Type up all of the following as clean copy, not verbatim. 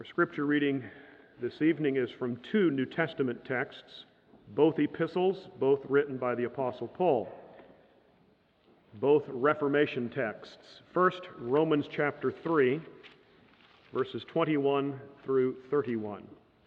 Our scripture reading this evening is from two New Testament texts, both epistles, both written by the Apostle Paul, both Reformation texts. First, Romans chapter 3, verses 21 through 31.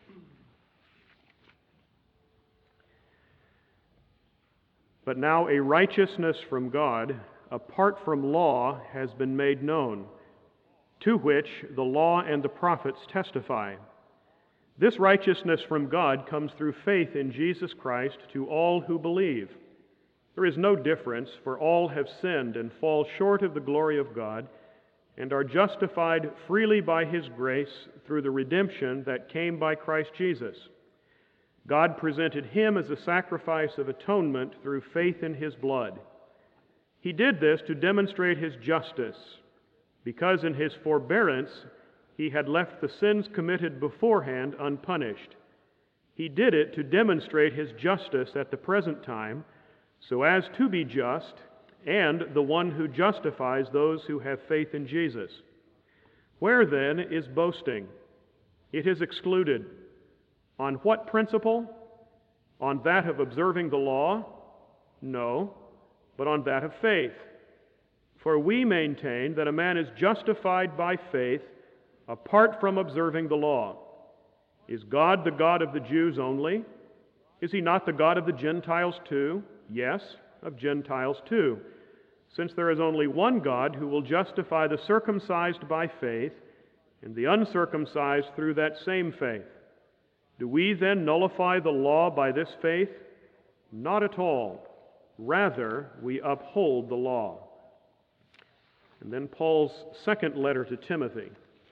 But now a righteousness from God, apart from law, has been made known, to which the law and the prophets testify. This righteousness from God comes through faith in Jesus Christ to all who believe. There is no difference, for all have sinned and fall short of the glory of God, and are justified freely by His grace through the redemption that came by Christ Jesus. God presented Him as a sacrifice of atonement through faith in His blood. He did this to demonstrate His justice, because in His forbearance He had left the sins committed beforehand unpunished. He did it to demonstrate His justice at the present time, so as to be just, and the one who justifies those who have faith in Jesus. Where then is boasting? It is excluded. On what principle? On that of observing the law? No, but on that of faith. For we maintain that a man is justified by faith apart from observing the law. Is God the God of the Jews only? Is He not the God of the Gentiles too? Yes, of Gentiles too, since there is only one God who will justify the circumcised by faith and the uncircumcised through that same faith. Do we then nullify the law by this faith? Not at all. Rather, we uphold the law. And then Paul's second letter to Timothy,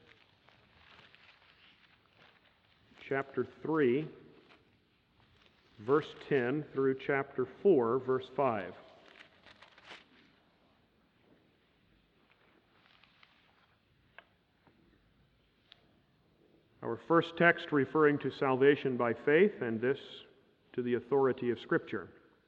chapter 3, verse 10 through chapter 4, verse 5. Our first text referring to salvation by faith, and this to the authority of Scripture.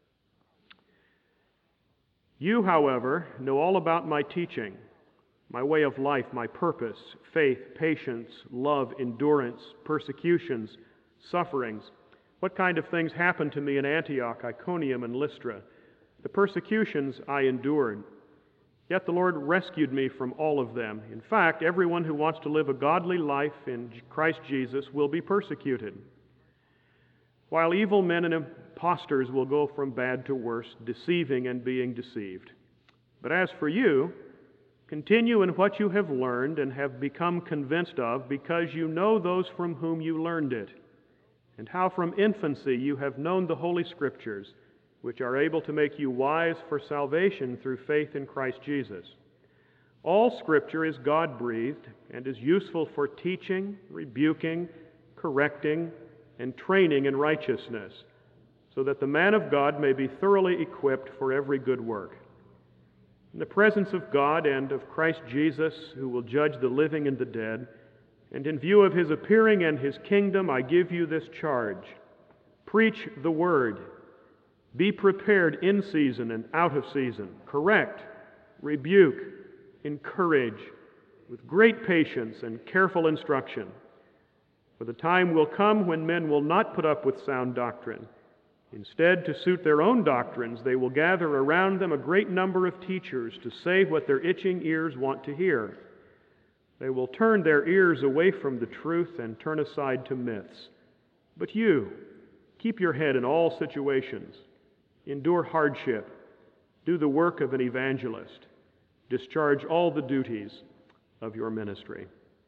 You, however, know all about my teaching, my way of life, my purpose, faith, patience, love, endurance, persecutions, sufferings. What kind of things happened to me in Antioch, Iconium, and Lystra? The persecutions I endured. Yet the Lord rescued me from all of them. In fact, everyone who wants to live a godly life in Christ Jesus will be persecuted. While evil men and impostors will go from bad to worse, deceiving and being deceived. But as for you, continue in what you have learned and have become convinced of, because you know those from whom you learned it, and how from infancy you have known the Holy Scriptures, which are able to make you wise for salvation through faith in Christ Jesus. All Scripture is God-breathed and is useful for teaching, rebuking, correcting, and training in righteousness, so that the man of God may be thoroughly equipped for every good work. In the presence of God and of Christ Jesus, who will judge the living and the dead, and in view of His appearing and His kingdom, I give you this charge. Preach the word. Be prepared in season and out of season. Correct, rebuke, encourage, with great patience and careful instruction. For the time will come when men will not put up with sound doctrine. Instead, to suit their own doctrines, they will gather around them a great number of teachers to say what their itching ears want to hear. They will turn their ears away from the truth and turn aside to myths. But you, keep your head in all situations. Endure hardship. Do the work of an evangelist. Discharge all the duties of your ministry.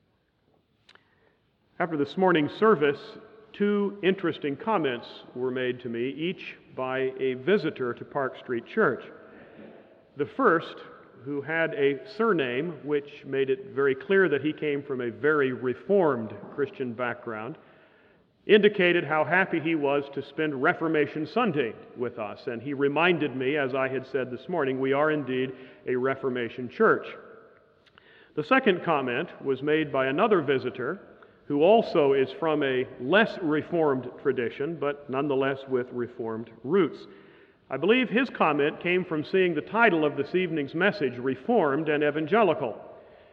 After this morning's service, two interesting comments were made to me, each by a visitor to Park Street Church. The first, who had a surname which made it very clear that he came from a very Reformed Christian background, indicated how happy he was to spend Reformation Sunday with us. And he reminded me, as I had said this morning, we are indeed a Reformation church. The second comment was made by another visitor who also is from a less Reformed tradition, but nonetheless with Reformed roots. I believe his comment came from seeing the title of this evening's message, Reformed and Evangelical.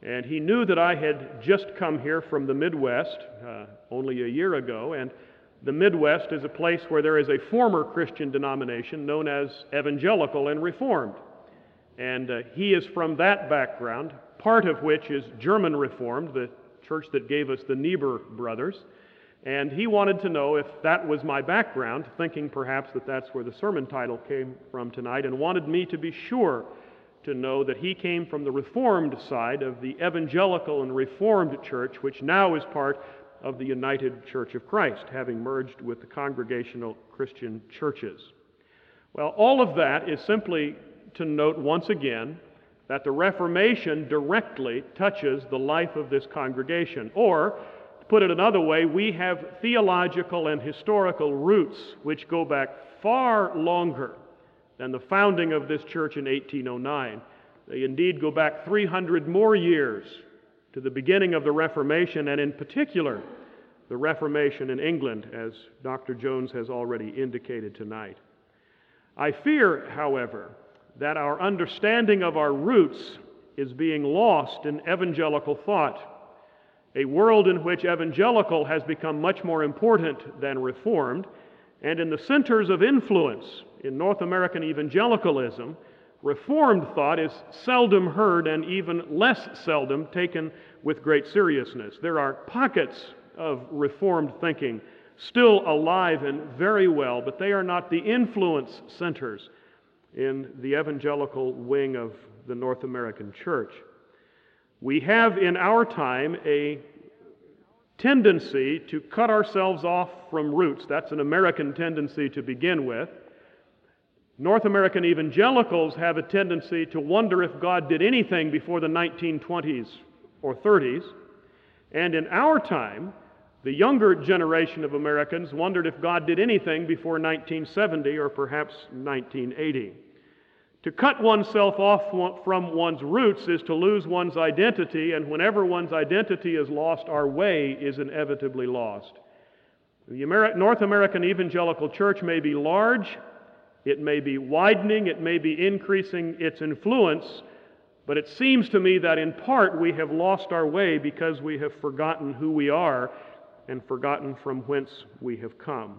And he knew that I had just come here from the Midwest only a year ago, and the Midwest is a place where there is a former Christian denomination known as Evangelical and Reformed. And he is from that background, part of which is German Reformed, the church that gave us the Niebuhr brothers. And he wanted to know if that was my background, thinking perhaps that that's where the sermon title came from tonight, and wanted me to be sure to know that he came from the Reformed side of the Evangelical and Reformed Church, which now is part of the United Church of Christ, having merged with the Congregational Christian churches. Well, all of that is simply to note once again that the Reformation directly touches the life of this congregation. Or, to put it another way, we have theological and historical roots which go back far longer than the founding of this church in 1809. They indeed go back 300 more years to the beginning of the Reformation, and in particular, the Reformation in England, as Dr. Jones has already indicated tonight. I fear, however, that our understanding of our roots is being lost in evangelical thought, a world in which evangelical has become much more important than Reformed, and in the centers of influence in North American evangelicalism, Reformed thought is seldom heard and even less seldom taken with great seriousness. There are pockets of Reformed thinking still alive and very well, but they are not the influence centers in the evangelical wing of the North American church. We have in our time a tendency to cut ourselves off from roots. That's an American tendency to begin with. North American evangelicals have a tendency to wonder if God did anything before the 1920s or 30s. And in our time, the younger generation of Americans wondered if God did anything before 1970 or perhaps 1980. To cut oneself off from one's roots is to lose one's identity, and whenever one's identity is lost, our way is inevitably lost. The North American Evangelical Church may be large, it may be widening, it may be increasing its influence, but it seems to me that in part we have lost our way because we have forgotten who we are and forgotten from whence we have come.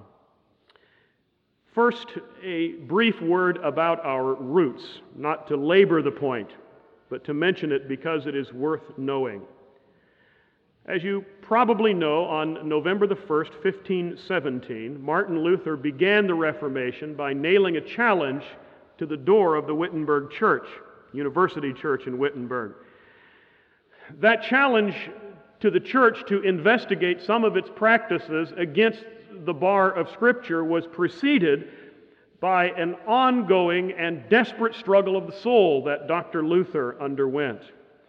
First, a brief word about our roots, not to labor the point, but to mention it because it is worth knowing. As you probably know, on November the 1st, 1517, Martin Luther began the Reformation by nailing a challenge to the door of the Wittenberg Church, University Church in Wittenberg. That challenge to the church to investigate some of its practices against the bar of Scripture was preceded by an ongoing and desperate struggle of the soul that Dr. Luther underwent.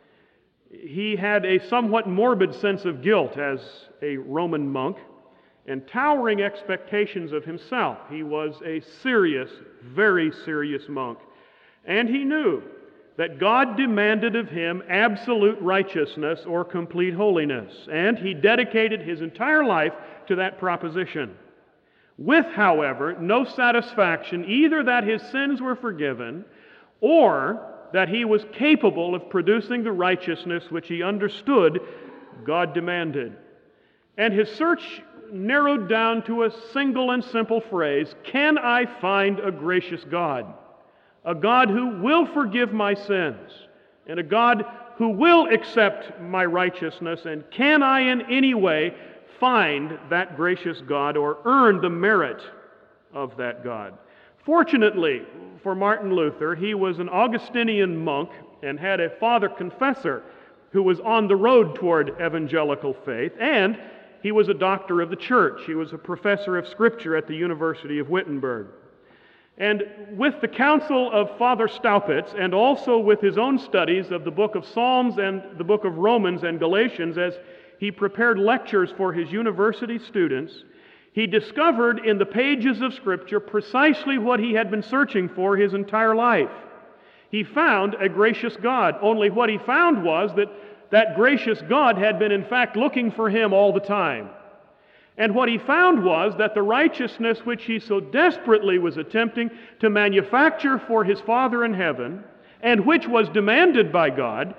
He had a somewhat morbid sense of guilt as a Roman monk and towering expectations of himself. He was a serious, very serious monk. And he knew that God demanded of him absolute righteousness or complete holiness. And he dedicated his entire life to that proposition. With, however, no satisfaction either that his sins were forgiven or that he was capable of producing the righteousness which he understood God demanded. And his search narrowed down to a single and simple phrase: can I find a gracious God? A God who will forgive my sins, and a God who will accept my righteousness, and can I in any way find that gracious God or earn the merit of that God? Fortunately for Martin Luther, he was an Augustinian monk and had a father confessor who was on the road toward evangelical faith, and he was a doctor of the church. He was a professor of Scripture at the University of Wittenberg. And with the counsel of Father Staupitz, and also with his own studies of the book of Psalms and the book of Romans and Galatians, as he prepared lectures for his university students, he discovered in the pages of Scripture precisely what he had been searching for his entire life. He found a gracious God, only what he found was that that gracious God had been in fact looking for him all the time. And what he found was that the righteousness which he so desperately was attempting to manufacture for his Father in heaven, and which was demanded by God,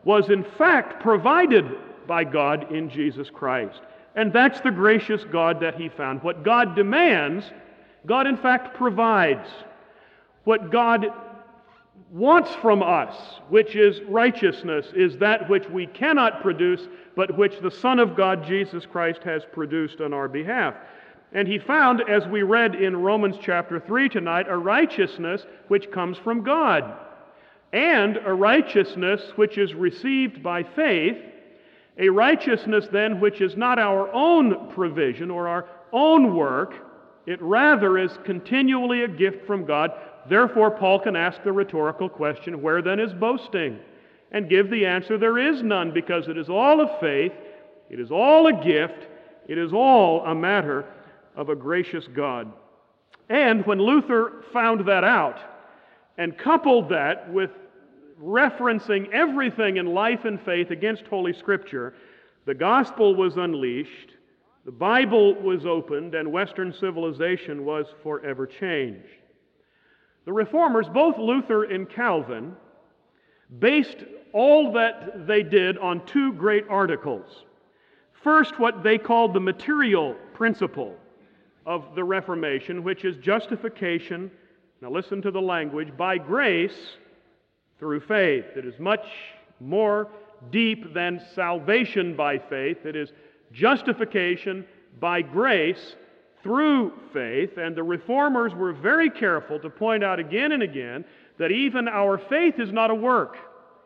was in fact provided by God in Jesus Christ. And that's the gracious God that he found. What God demands, God in fact provides. What God wants from us, which is righteousness, is that which we cannot produce, but which the Son of God, Jesus Christ, has produced on our behalf. And he found, as we read in Romans chapter 3 tonight, a righteousness which comes from God, and a righteousness which is received by faith, a righteousness then which is not our own provision or our own work. It rather is continually a gift from God. Therefore, Paul can ask the rhetorical question, where then is boasting? And give the answer, there is none, because it is all of faith, it is all a gift, it is all a matter of a gracious God. And when Luther found that out, and coupled that with referencing everything in life and faith against Holy Scripture, the gospel was unleashed, the Bible was opened, and Western civilization was forever changed. The Reformers, both Luther and Calvin, based all that they did on two great articles. First, what they called the material principle of the Reformation, which is justification, now listen to the language, by grace through faith. It is much more deep than salvation by faith. It is justification by grace through faith. And the Reformers were very careful to point out again and again that even our faith is not a work.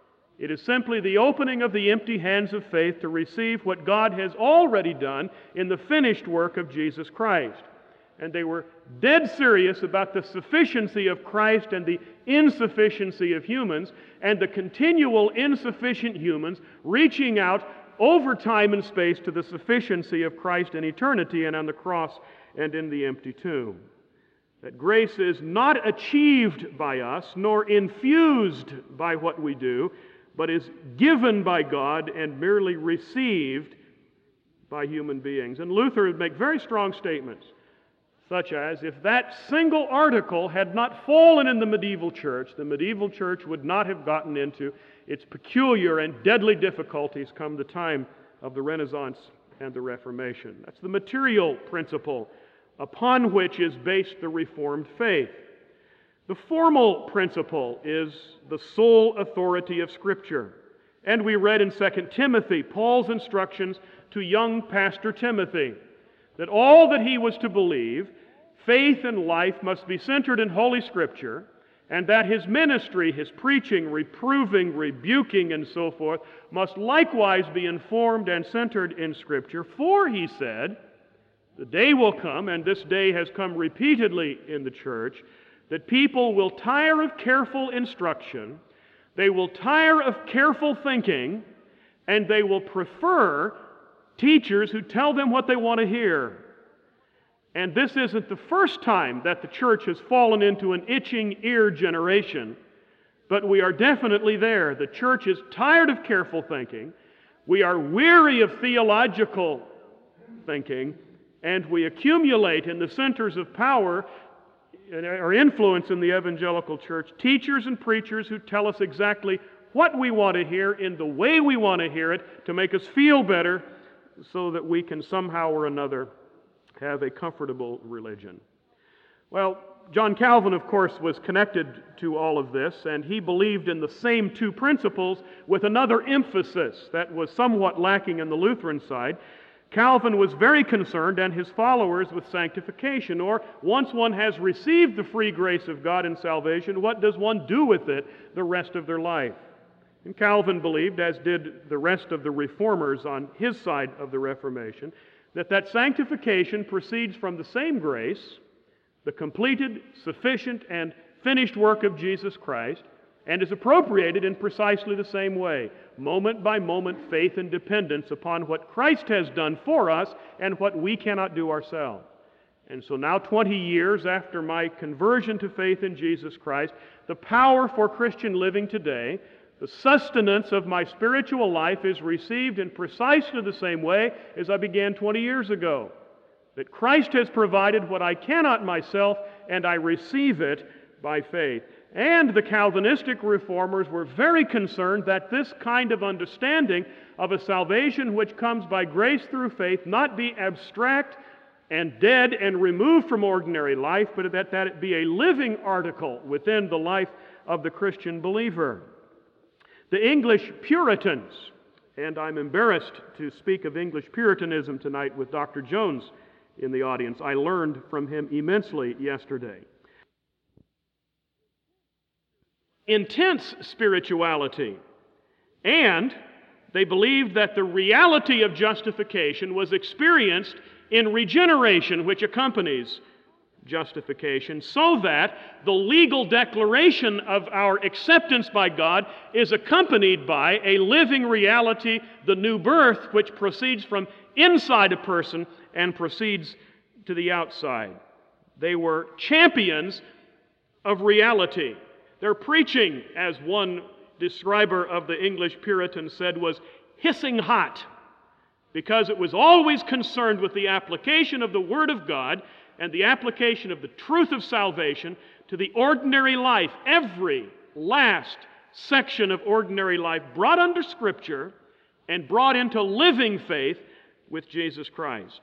It is simply the opening of the empty hands of faith to receive what God has already done in the finished work of Jesus Christ. And they were dead serious about the sufficiency of Christ and the insufficiency of humans, and the continual insufficient humans reaching out over time and space to the sufficiency of Christ in eternity and on the cross and in the empty tomb. That grace is not achieved by us, nor infused by what we do, but is given by God and merely received by human beings. And Luther would make very strong statements, such as, if that single article had not fallen in the medieval church would not have gotten into its peculiar and deadly difficulties come the time of the Renaissance and the Reformation. That's the material principle upon which is based the Reformed faith. The formal principle is the sole authority of Scripture. And we read in 2 Timothy, Paul's instructions to young Pastor Timothy, that all that he was to believe, faith and life, must be centered in Holy Scripture, and that his ministry, his preaching, reproving, rebuking, and so forth, must likewise be informed and centered in Scripture. For, he said, the day will come, and this day has come repeatedly in the church, that people will tire of careful instruction, they will tire of careful thinking, and they will prefer teachers who tell them what they want to hear. And this isn't the first time that the church has fallen into an itching ear generation, but we are definitely there. The church is tired of careful thinking, we are weary of theological thinking, and we accumulate in the centers of power or influence in the evangelical church teachers and preachers who tell us exactly what we want to hear in the way we want to hear it to make us feel better so that we can somehow or another have a comfortable religion. Well, John Calvin, of course, was connected to all of this, and he believed in the same two principles with another emphasis that was somewhat lacking in the Lutheran side. Calvin was very concerned, and his followers, with sanctification, or once one has received the free grace of God in salvation, what does one do with it the rest of their life? And Calvin believed, as did the rest of the reformers on his side of the Reformation, that sanctification proceeds from the same grace, the completed, sufficient, and finished work of Jesus Christ, and is appropriated in precisely the same way, moment by moment faith and dependence upon what Christ has done for us and what we cannot do ourselves. And so now, 20 years after my conversion to faith in Jesus Christ, the power for Christian living today, the sustenance of my spiritual life, is received in precisely the same way as I began 20 years ago. That Christ has provided what I cannot myself, and I receive it by faith. and the Calvinistic reformers were very concerned that this kind of understanding of a salvation which comes by grace through faith not be abstract and dead and removed from ordinary life, but that it be a living article within the life of the Christian believer. The English Puritans, and I'm embarrassed to speak of English Puritanism tonight with Dr. Jones in the audience. I learned from him immensely yesterday. Intense spirituality, and they believed that the reality of justification was experienced in regeneration, which accompanies justification, so that the legal declaration of our acceptance by God is accompanied by a living reality, the new birth, which proceeds from inside a person and proceeds to the outside. They were champions of reality. Their preaching, as one describer of the English Puritans said, was hissing hot, because it was always concerned with the application of the Word of God and the application of the truth of salvation to the ordinary life. Every last section of ordinary life brought under Scripture and brought into living faith with Jesus Christ.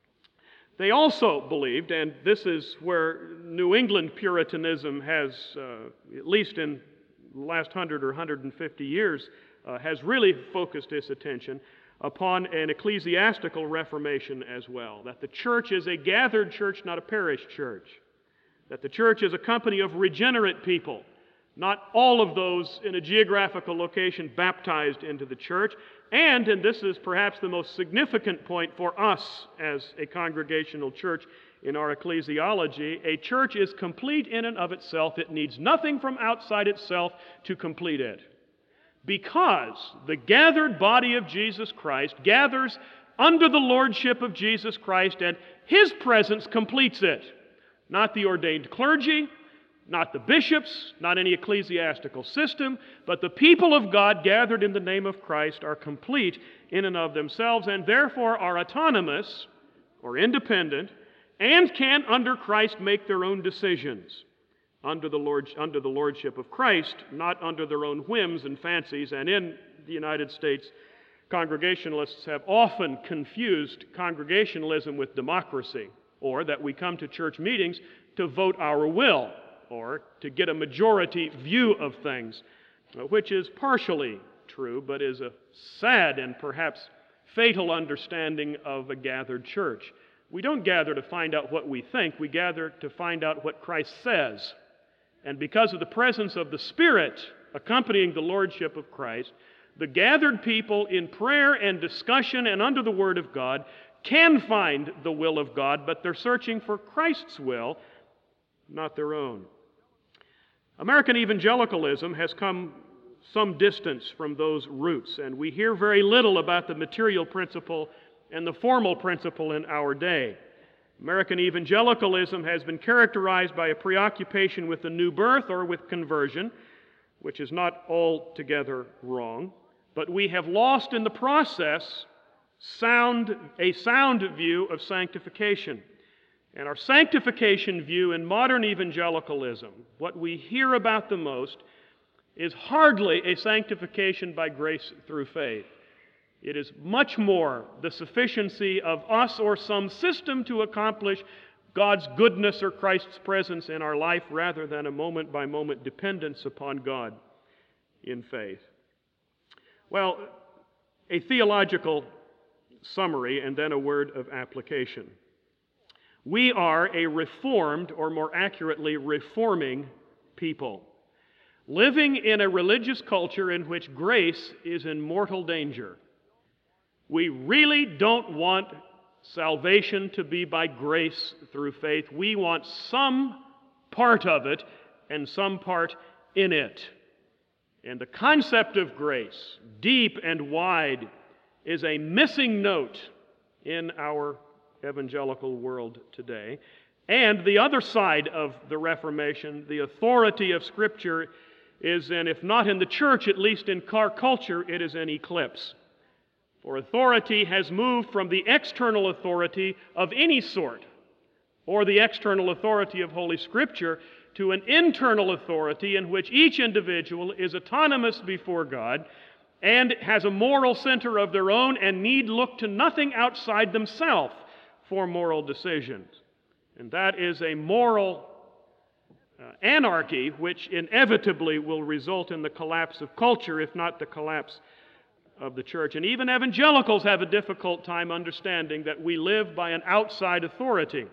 They also believed, and this is where New England Puritanism has, at least in the last 100 or 150 years, has really focused its attention upon an ecclesiastical reformation as well. That the church is a gathered church, not a parish church. That the church is a company of regenerate people, not all of those in a geographical location baptized into the church. And this is perhaps the most significant point for us as a congregational church in our ecclesiology, a church is complete in and of itself. It needs nothing from outside itself to complete it. Because the gathered body of Jesus Christ gathers under the lordship of Jesus Christ, and His presence completes it. Not the ordained clergy, not the bishops, not any ecclesiastical system, but the people of God gathered in the name of Christ are complete in and of themselves, and therefore are autonomous or independent, and can, under Christ, make their own decisions under the lordship of Christ, not under their own whims and fancies. And in the United States, Congregationalists have often confused congregationalism with democracy, or that we come to church meetings to vote our will, or to get a majority view of things, which is partially true, but is a sad and perhaps fatal understanding of a gathered church. We don't gather to find out what we think, we gather to find out what Christ says. And because of the presence of the Spirit accompanying the lordship of Christ, the gathered people in prayer and discussion and under the Word of God can find the will of God, but they're searching for Christ's will, not their own. American evangelicalism has come some distance from those roots, and we hear very little about the material principle and the formal principle in our day. American evangelicalism has been characterized by a preoccupation with the new birth or with conversion, which is not altogether wrong, but we have lost in the process a sound view of sanctification. And our sanctification view in modern evangelicalism, what we hear about the most, is hardly a sanctification by grace through faith. It is much more the sufficiency of us or some system to accomplish God's goodness or Christ's presence in our life, rather than a moment-by-moment dependence upon God in faith. Well, a theological summary and then a word of application. We are a reformed, or more accurately, reforming people, living in a religious culture in which grace is in mortal danger. We really don't want salvation to be by grace through faith. We want some part of it and some part in it. And the concept of grace, deep and wide, is a missing note in our evangelical world today. And the other side of the Reformation, the authority of Scripture, is in, if not in the church, at least in our culture, it is in eclipse. For authority has moved from the external authority of any sort, or the external authority of Holy Scripture, to an internal authority in which each individual is autonomous before God and has a moral center of their own and need look to nothing outside themselves for moral decisions. And that is a moral anarchy which inevitably will result in the collapse of culture, if not the collapse of the church. And even evangelicals have a difficult time understanding that we live by an outside authority.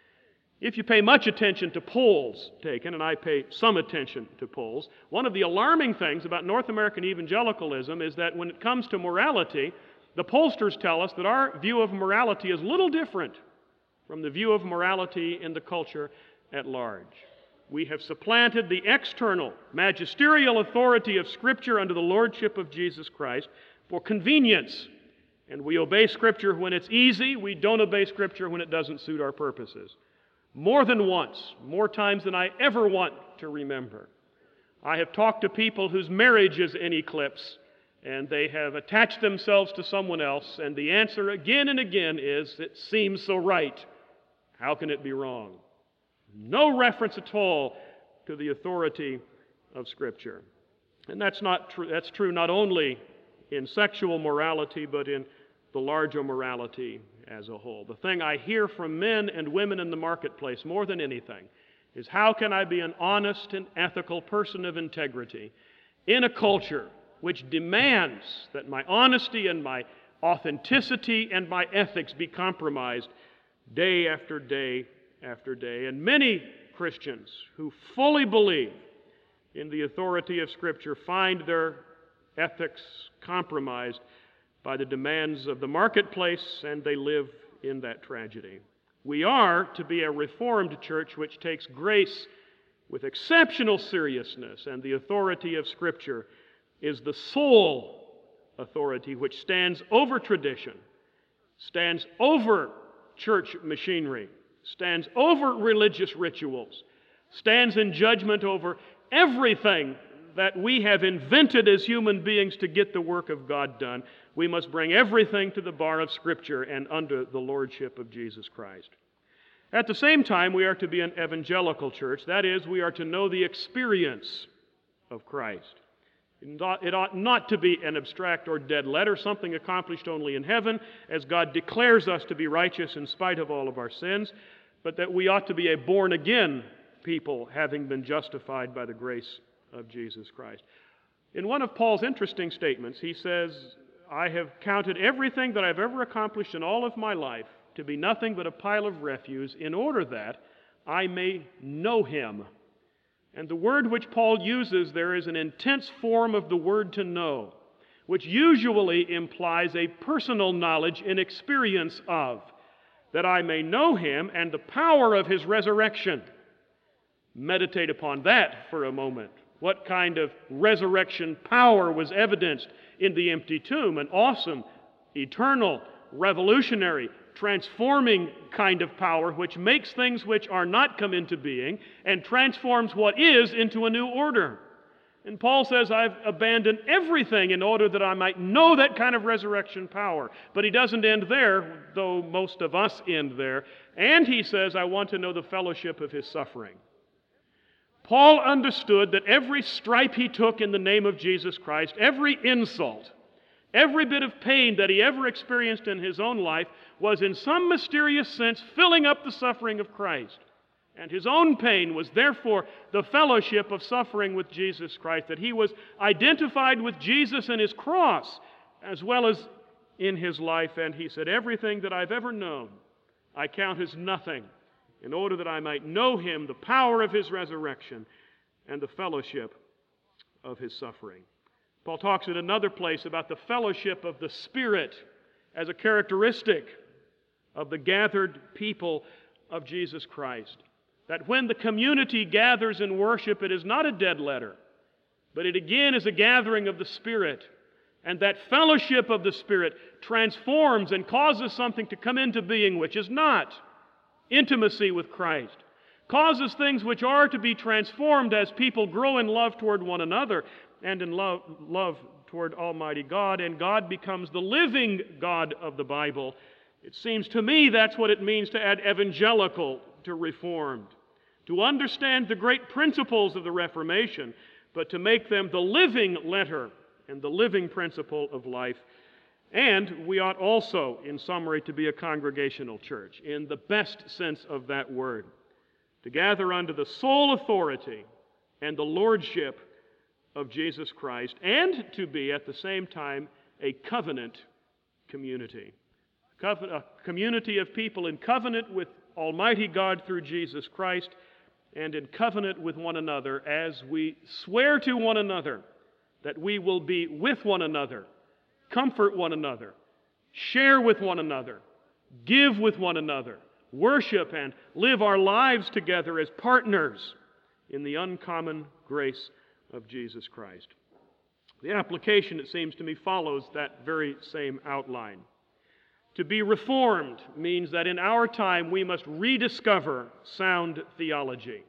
If you pay much attention to polls taken, and I pay some attention to polls, one of the alarming things about North American evangelicalism is that when it comes to morality, the pollsters tell us that our view of morality is little different from the view of morality in the culture at large. We have supplanted the external magisterial authority of Scripture under the lordship of Jesus Christ for convenience. And we obey Scripture when it's easy. We don't obey Scripture when it doesn't suit our purposes. More than once, more times than I ever want to remember, I have talked to people whose marriage is in eclipse, and they have attached themselves to someone else, and the answer again and again is, it seems so right. How can it be wrong? No reference at all to the authority of Scripture. And that's true not only in sexual morality, but in the larger morality as a whole. The thing I hear from men and women in the marketplace more than anything is, how can I be an honest and ethical person of integrity in a culture which demands that my honesty and my authenticity and my ethics be compromised day after day after day? And many Christians who fully believe in the authority of Scripture find their ethics compromised by the demands of the marketplace, and they live in that tragedy. We are to be a Reformed church which takes grace with exceptional seriousness, and the authority of Scripture is the sole authority which stands over tradition, stands over church machinery, stands over religious rituals, stands in judgment over everything that we have invented as human beings to get the work of God done. We must bring everything to the bar of Scripture and under the lordship of Jesus Christ. At the same time, we are to be an evangelical church. That is, we are to know the experience of Christ. It ought not to be an abstract or dead letter, something accomplished only in heaven, as God declares us to be righteous in spite of all of our sins, but that we ought to be a born-again people, having been justified by the grace of Jesus Christ. In one of Paul's interesting statements, he says, I have counted everything that I've ever accomplished in all of my life to be nothing but a pile of refuse, in order that I may know Him. And the word which Paul uses there is an intense form of the word to know, which usually implies a personal knowledge and experience of, that I may know Him and the power of His resurrection. Meditate upon that for a moment. What kind of resurrection power was evidenced in the empty tomb? An awesome, eternal, revolutionary, transforming kind of power which makes things which are not come into being and transforms what is into a new order. And Paul says, I've abandoned everything in order that I might know that kind of resurrection power. But he doesn't end there, though most of us end there. And he says, I want to know the fellowship of His suffering. Paul understood that every stripe he took in the name of Jesus Christ, every insult, every bit of pain that he ever experienced in his own life was in some mysterious sense filling up the suffering of Christ. And his own pain was therefore the fellowship of suffering with Jesus Christ, that he was identified with Jesus and His cross as well as in his life. And he said, everything that I've ever known I count as nothing, in order that I might know Him, the power of His resurrection, and the fellowship of His suffering. Paul talks in another place about the fellowship of the Spirit as a characteristic of the gathered people of Jesus Christ. That when the community gathers in worship, it is not a dead letter, but it again is a gathering of the Spirit. And that fellowship of the Spirit transforms and causes something to come into being which is not intimacy with Christ, causes things which are to be transformed as people grow in love toward one another and in love toward Almighty God, and God becomes the living God of the Bible. It seems to me that's what it means to add evangelical to Reformed. to understand the great principles of the Reformation, but to make them the living letter and the living principle of life. And we ought also, in summary, to be a congregational church, in the best sense of that word, to gather under the sole authority and the lordship of Jesus Christ, and to be, at the same time, a covenant community. A community of people in covenant with Almighty God through Jesus Christ, and in covenant with one another as we swear to one another that we will be with one another, comfort one another, share with one another, give with one another, worship and live our lives together as partners in the uncommon grace of Jesus Christ. The application, it seems to me, follows that very same outline. To be reformed means that in our time we must rediscover sound theology.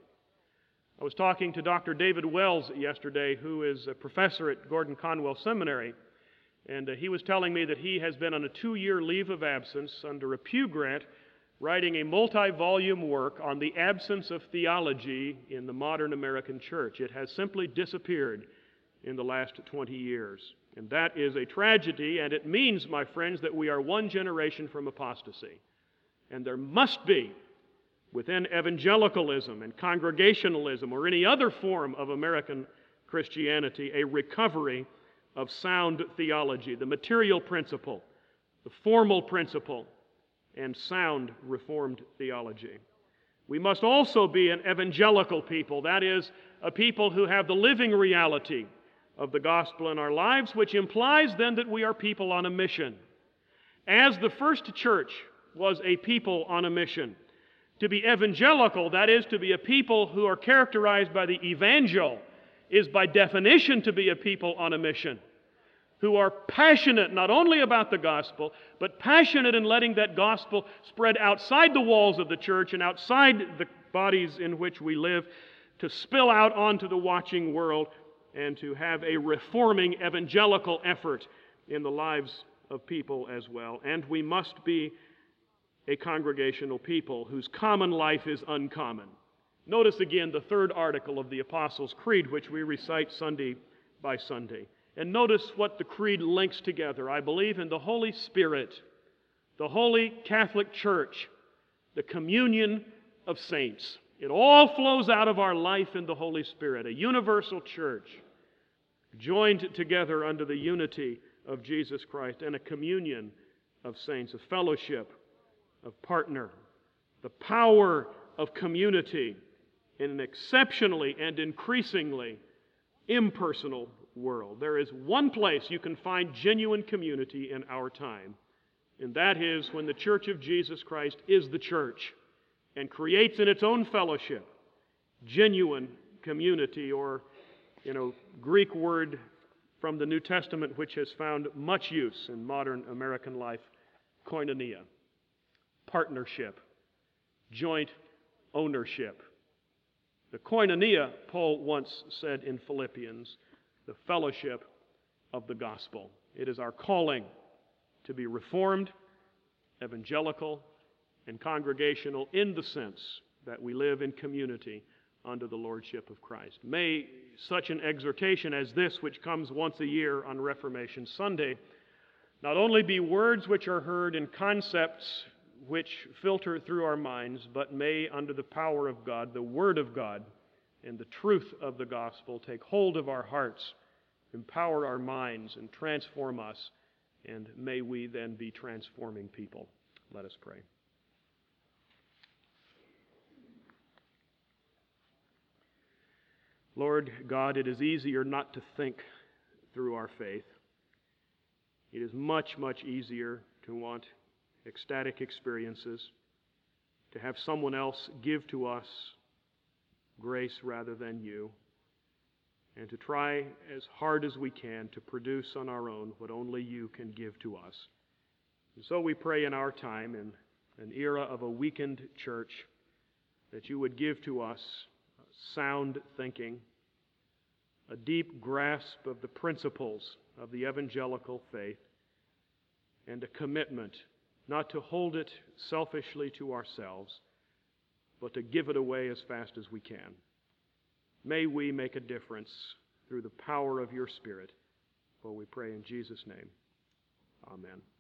I was talking to Dr. David Wells yesterday, who is a professor at Gordon Conwell Seminary, and he was telling me that he has been on a 2-year leave of absence under a Pew Grant, writing a multi-volume work on the absence of theology in the modern American church. It has simply disappeared in the last 20 years. And that is a tragedy, and it means, my friends, that we are one generation from apostasy. And there must be, within evangelicalism and congregationalism or any other form of American Christianity, a recovery of sound theology, the material principle, the formal principle, and sound Reformed theology. We must also be an evangelical people, that is, a people who have the living reality of the gospel in our lives, which implies then that we are people on a mission. As the first church was a people on a mission, to be evangelical, that is, to be a people who are characterized by the evangel, is by definition to be a people on a mission, who are passionate not only about the gospel, but passionate in letting that gospel spread outside the walls of the church and outside the bodies in which we live, to spill out onto the watching world and to have a reforming evangelical effort in the lives of people as well. And we must be a congregational people whose common life is uncommon. Notice again the third article of the Apostles' Creed, which we recite Sunday by Sunday. And notice what the Creed links together. I believe in the Holy Spirit, the Holy Catholic Church, the communion of saints. It all flows out of our life in the Holy Spirit, a universal church, joined together under the unity of Jesus Christ, and a communion of saints, a fellowship of partner, the power of community in an exceptionally and increasingly impersonal world. There is one place you can find genuine community in our time, and that is when the Church of Jesus Christ is the church and creates in its own fellowship genuine community, or, Greek word from the New Testament which has found much use in modern American life, koinonia, partnership, joint ownership. The koinonia, Paul once said in Philippians, the fellowship of the gospel. It is our calling to be reformed, evangelical, and congregational in the sense that we live in community under the lordship of Christ. May such an exhortation as this, which comes once a year on Reformation Sunday, not only be words which are heard and concepts which filter through our minds, but may, under the power of God, the Word of God, and the truth of the gospel take hold of our hearts, empower our minds, and transform us, and may we then be transforming people. Let us pray. Lord God, it is easier not to think through our faith. It is much, much easier to want ecstatic experiences, to have someone else give to us grace rather than you, and to try as hard as we can to produce on our own what only you can give to us. And so we pray in our time, in an era of a weakened church, that you would give to us sound thinking, a deep grasp of the principles of the evangelical faith, and a commitment not to hold it selfishly to ourselves, but to give it away as fast as we can. May we make a difference through the power of your Spirit. For we pray in Jesus' name. Amen.